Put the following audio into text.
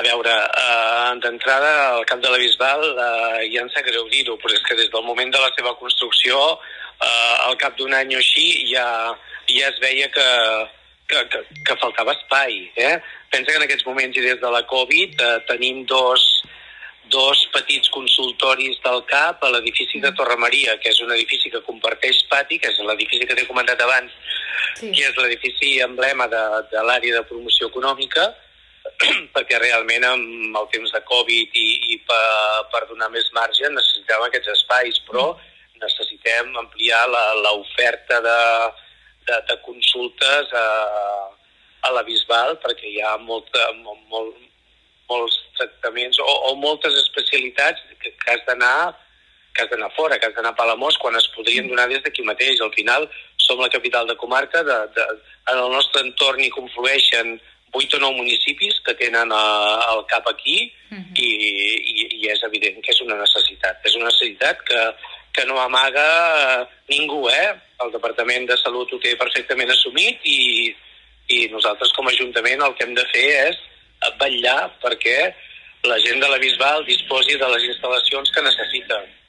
A veure, d'entrada, al cap de la Bisbal ja em sap greu dir-ho, però és que des del moment de la seva construcció, al cap d'un any o així, ja es veia que faltava espai. Pensa que en aquests moments i des de la Covid tenim dos petits consultoris del CAP a l'edifici de Torre Maria, que és un edifici que comparteix pati, que és l'edifici que t'he comentat abans, que és l'edifici emblema de l'àrea de promoció econòmica, perquè realment amb el temps de Covid i per donar més marge necessitàvem aquests espais, però necessitem ampliar l'oferta de consultes a la Bisbal, perquè hi ha molts tractaments o moltes especialitats que has d'anar fora, que has d'anar a Palamós, quan es podrien donar des d'aquí mateix. Al final som la capital de comarca, en el nostre entorn hi conflueixen 8 o 9 municipis que tenen el CAP aquí i és evident que és una necessitat. És una necessitat que no amaga ningú, El Departament de Salut ho té perfectament assumit i nosaltres com a Ajuntament el que hem de fer és vetllar perquè la gent de la Bisbal disposi de les instal·lacions que necessita.